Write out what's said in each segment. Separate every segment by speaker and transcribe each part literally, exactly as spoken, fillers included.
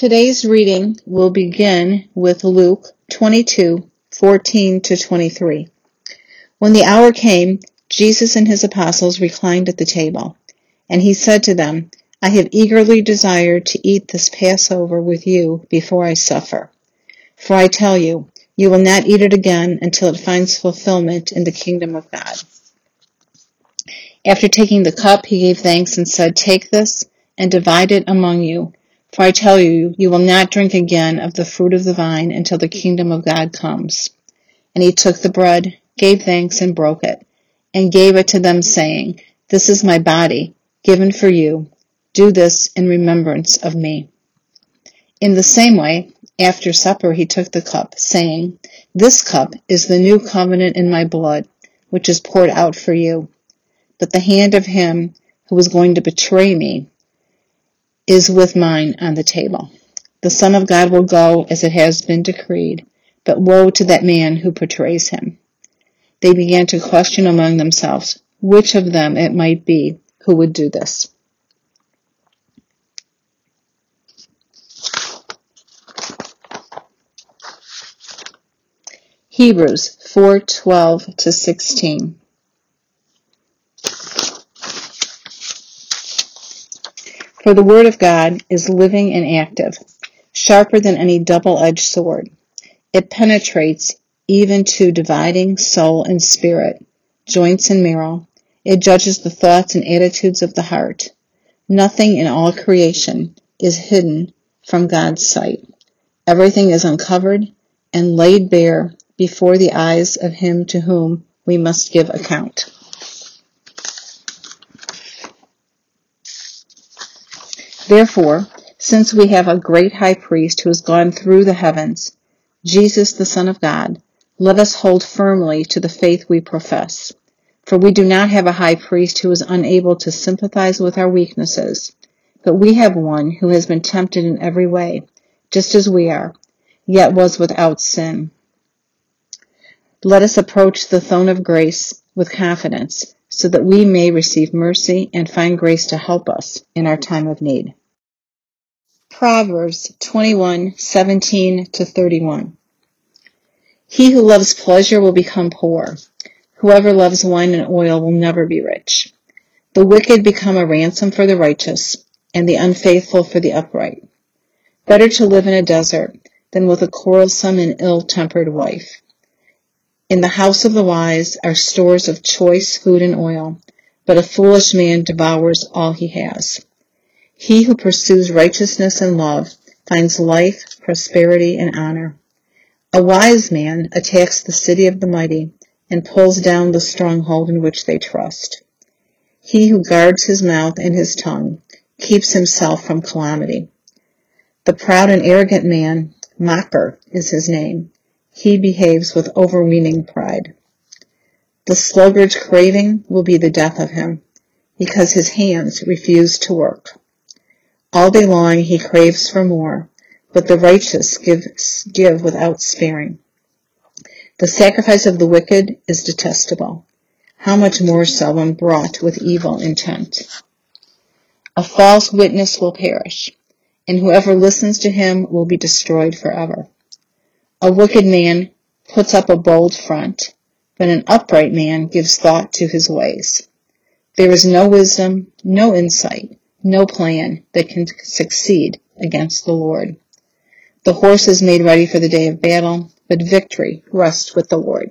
Speaker 1: Today's reading will begin with Luke twenty-two, fourteen to twenty-three. When the hour came, Jesus and his apostles reclined at the table, and he said to them, I have eagerly desired to eat this Passover with you before I suffer. For I tell you, you will not eat it again until it finds fulfillment in the kingdom of God. After taking the cup, he gave thanks and said, Take this and divide it among you. For I tell you, you will not drink again of the fruit of the vine until the kingdom of God comes. And he took the bread, gave thanks, and broke it, and gave it to them, saying, This is my body, given for you. Do this in remembrance of me. In the same way, after supper he took the cup, saying, This cup is the new covenant in my blood, which is poured out for you. But the hand of him who is going to betray me is with mine on the table. The Son of God will go as it has been decreed, but woe to that man who betrays him. They began to question among themselves which of them it might be who would do this. Hebrews four twelve to sixteen. For the word of God is living and active, sharper than any double-edged sword. It penetrates even to dividing soul and spirit, joints and marrow. It judges the thoughts and attitudes of the heart. Nothing in all creation is hidden from God's sight. Everything is uncovered and laid bare before the eyes of him to whom we must give account. Therefore, since we have a great high priest who has gone through the heavens, Jesus the Son of God, let us hold firmly to the faith we profess. For we do not have a high priest who is unable to sympathize with our weaknesses, but we have one who has been tempted in every way, just as we are, yet was without sin. Let us approach the throne of grace with confidence, so that we may receive mercy and find grace to help us in our time of need. Proverbs twenty-one, seventeen to thirty-one. He who loves pleasure will become poor. Whoever loves wine and oil will never be rich. The wicked become a ransom for the righteous, and the unfaithful for the upright. Better to live in a desert than with a quarrelsome and ill-tempered wife. In the house of the wise are stores of choice food and oil, but a foolish man devours all he has. He who pursues righteousness and love finds life, prosperity, and honor. A wise man attacks the city of the mighty and pulls down the stronghold in which they trust. He who guards his mouth and his tongue keeps himself from calamity. The proud and arrogant man, mocker is his name. He behaves with overweening pride. The sluggard's craving will be the death of him, because his hands refuse to work. All day long he craves for more, but the righteous give, give without sparing. The sacrifice of the wicked is detestable. How much more so when brought with evil intent? A false witness will perish, and whoever listens to him will be destroyed forever. A wicked man puts up a bold front, but an upright man gives thought to his ways. There is no wisdom, no insight, no plan that can succeed against the Lord. The horse is made ready for the day of battle, but victory rests with the Lord.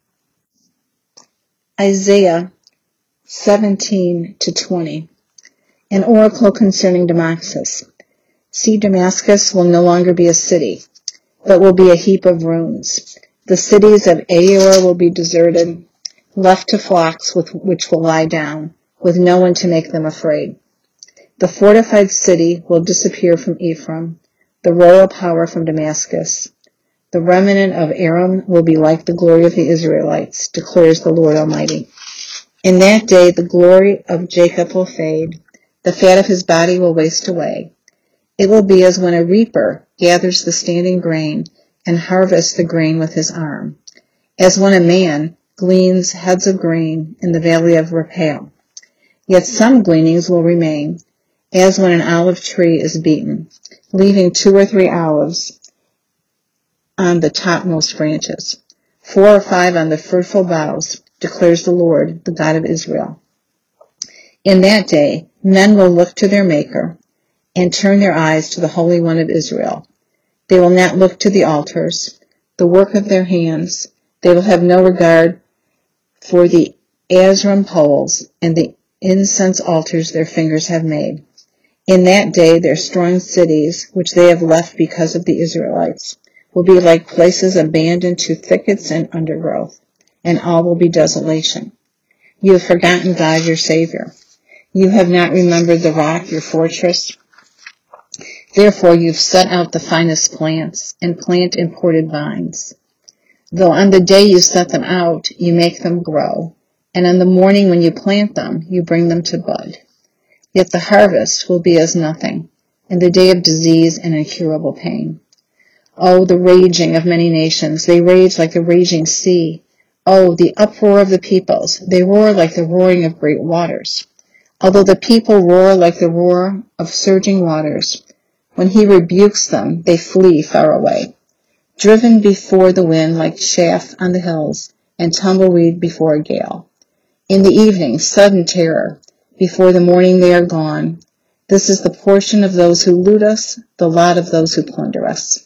Speaker 1: Isaiah seventeen to twenty. An oracle concerning Damascus. See, Damascus will no longer be a city, but will be a heap of ruins. The cities of Aor will be deserted, left to flocks with which will lie down, with no one to make them afraid. The fortified city will disappear from Ephraim, the royal power from Damascus. The remnant of Aram will be like the glory of the Israelites, declares the Lord Almighty. In that day the glory of Jacob will fade, the fat of his body will waste away. It will be as when a reaper gathers the standing grain and harvests the grain with his arm, as when a man gleans heads of grain in the valley of Rephaim. Yet some gleanings will remain, as when an olive tree is beaten. leaving two or three olives on the topmost branches, four or five on the fruitful boughs, declares the Lord, the God of Israel. In that day, men will look to their Maker and turn their eyes to the Holy One of Israel. They will not look to the altars, the work of their hands. They will have no regard for the Asherim poles and the incense altars their fingers have made. In that day, their strong cities, which they have left because of the Israelites, will be like places abandoned to thickets and undergrowth, and all will be desolation. You have forgotten God, your Savior. You have not remembered the rock, your fortress. Therefore, you've set out the finest plants and plant imported vines. Though on the day you set them out, you make them grow, and on the morning when you plant them, you bring them to bud. Yet the harvest will be as nothing, and the day of disease and incurable pain. Oh, the raging of many nations, they rage like the raging sea. Oh, the uproar of the peoples, they roar like the roaring of great waters. Although the people roar like the roar of surging waters, when he rebukes them, they flee far away. Driven before the wind like chaff on the hills, and tumbleweed before a gale. In the evening, sudden terror. Before the morning they are gone. This is the portion of those who loot us, the lot of those who plunder us.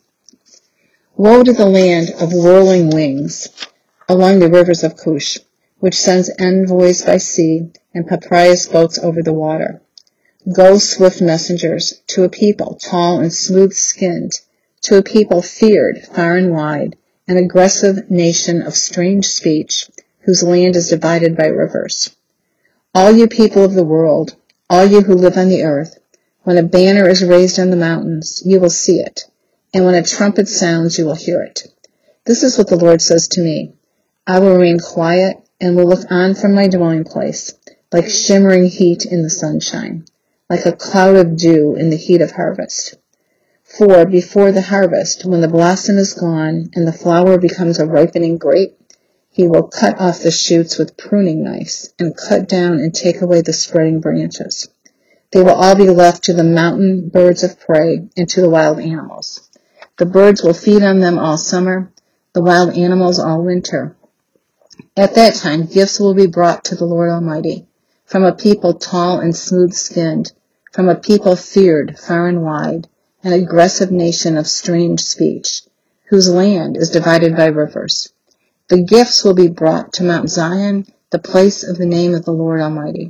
Speaker 1: Woe to the land of whirling wings along the rivers of Cush, which sends envoys by sea and papyrus boats over the water. Go, swift messengers, to a people tall and smooth-skinned, to a people feared far and wide, an aggressive nation of strange speech, whose land is divided by rivers. All you people of the world, all you who live on the earth, when a banner is raised on the mountains, you will see it, and when a trumpet sounds, you will hear it. This is what the Lord says to me. I will remain quiet and will look on from my dwelling place, like shimmering heat in the sunshine, like a cloud of dew in the heat of harvest. For before the harvest, when the blossom is gone and the flower becomes a ripening grape, he will cut off the shoots with pruning knives and cut down and take away the spreading branches. They will all be left to the mountain birds of prey and to the wild animals. The birds will feed on them all summer, the wild animals all winter. At that time, gifts will be brought to the Lord Almighty, from a people tall and smooth-skinned, from a people feared far and wide, an aggressive nation of strange speech, whose land is divided by rivers. The gifts will be brought to Mount Zion, the place of the name of the Lord Almighty.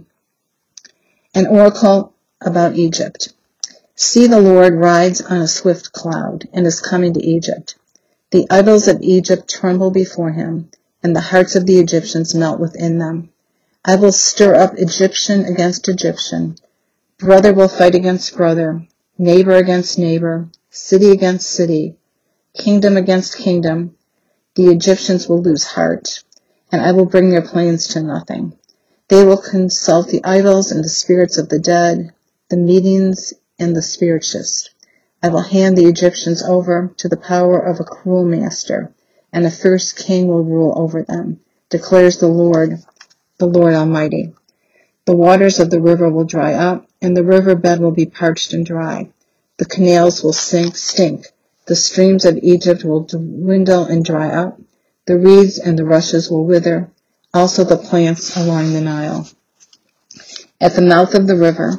Speaker 1: An oracle about Egypt. See, the Lord rides on a swift cloud and is coming to Egypt. The idols of Egypt tremble before him, and the hearts of the Egyptians melt within them. I will stir up Egyptian against Egyptian. Brother will fight against brother, neighbor against neighbor, city against city, kingdom against kingdom. The Egyptians will lose heart, and I will bring their plans to nothing. They will consult the idols and the spirits of the dead, the mediums and the spiritists. I will hand the Egyptians over to the power of a cruel master, and a fierce king will rule over them, declares the Lord, the Lord Almighty. The waters of the river will dry up, and the river bed will be parched and dry. The canals will sink, stink. The streams of Egypt will dwindle and dry up. The reeds and the rushes will wither, also the plants along the Nile. At the mouth of the river,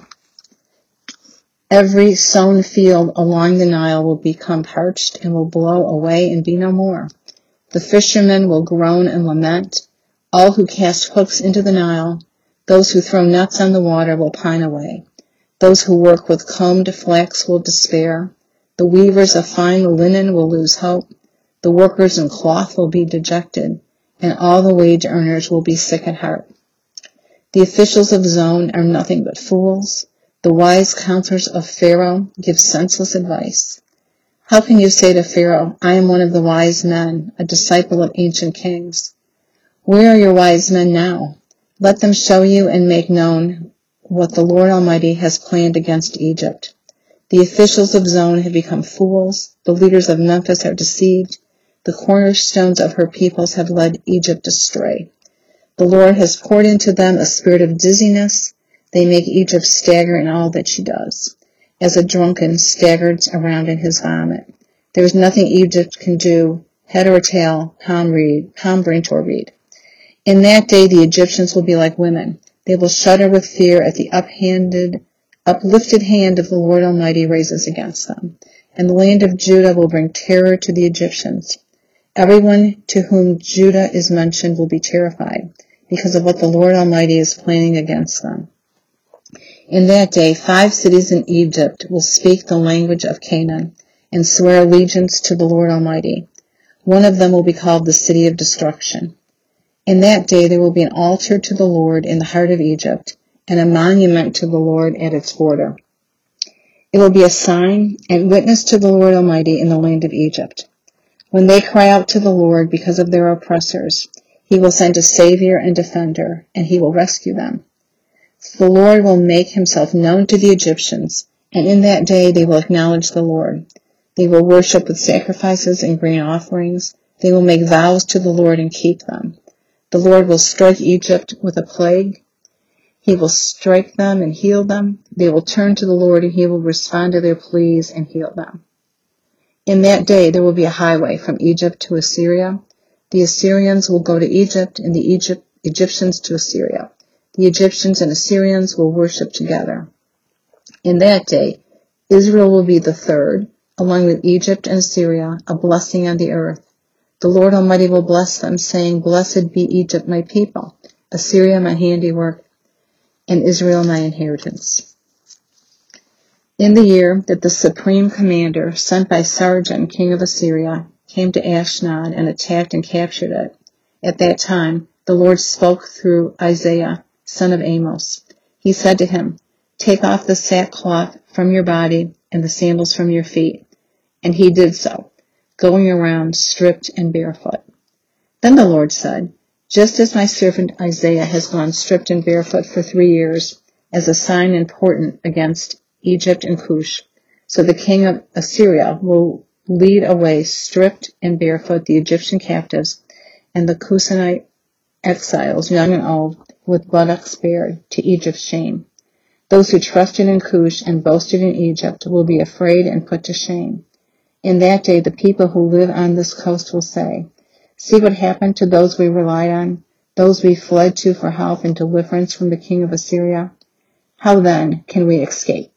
Speaker 1: every sown field along the Nile will become parched and will blow away and be no more. The fishermen will groan and lament. All who cast hooks into the Nile, those who throw nets on the water will pine away. Those who work with combed flax will despair. The weavers of fine linen will lose hope. The workers in cloth will be dejected, and all the wage earners will be sick at heart. The officials of Zon are nothing but fools. The wise counselors of Pharaoh give senseless advice. How can you say to Pharaoh, I am one of the wise men, a disciple of ancient kings? Where are your wise men now? Let them show you and make known what the Lord Almighty has planned against Egypt. The officials of Zon have become fools. The leaders of Memphis are deceived. The cornerstones of her peoples have led Egypt astray. The Lord has poured into them a spirit of dizziness. They make Egypt stagger in all that she does. as a drunken staggers around in his vomit. There is nothing Egypt can do, head or tail, palm reed, palm branch or reed. In that day the Egyptians will be like women. They will shudder with fear at the uphanded, uplifted hand of the Lord Almighty raises against them. And the land of Judah will bring terror to the Egyptians. Everyone to whom Judah is mentioned will be terrified because of what the Lord Almighty is planning against them. In that day, five cities in Egypt will speak the language of Canaan and swear allegiance to the Lord Almighty. One of them will be called the City of Destruction. In that day there will be an altar to the Lord in the heart of Egypt, and a monument to the Lord at its border. It will be a sign and witness to the Lord Almighty in the land of Egypt. When they cry out to the Lord because of their oppressors, he will send a Savior and Defender, and he will rescue them. The Lord will make himself known to the Egyptians, and in that day they will acknowledge the Lord. They will worship with sacrifices and grain offerings. They will make vows to the Lord and keep them. The Lord will strike Egypt with a plague. He will strike them and heal them. They will turn to the Lord, and he will respond to their pleas and heal them. In that day there will be a highway from Egypt to Assyria. The Assyrians will go to Egypt, and the Egypt, Egyptians to Assyria. The Egyptians and Assyrians will worship together. In that day Israel will be the third, along with Egypt and Assyria, a blessing on the earth. The Lord Almighty will bless them, saying, Blessed be Egypt, my people, Assyria, my handiwork, and Israel, my inheritance. In the year that the supreme commander, sent by Sargon, king of Assyria, came to Ashdod and attacked and captured it, at that time the Lord spoke through Isaiah, son of Amos. He said to him, Take off the sackcloth from your body and the sandals from your feet. And he did so, going around stripped and barefoot. Then the Lord said, Just as my servant Isaiah has gone stripped and barefoot for three years, as a sign important against Egypt and Cush, so the king of Assyria will lead away stripped and barefoot the Egyptian captives and the Cushanite exiles, young and old, with buttocks bared, to Egypt's shame. Those who trusted in Cush and boasted in Egypt will be afraid and put to shame. In that day the people who live on this coast will say, See what happened to those we relied on, those we fled to for help and deliverance from the king of Assyria. How then can we escape?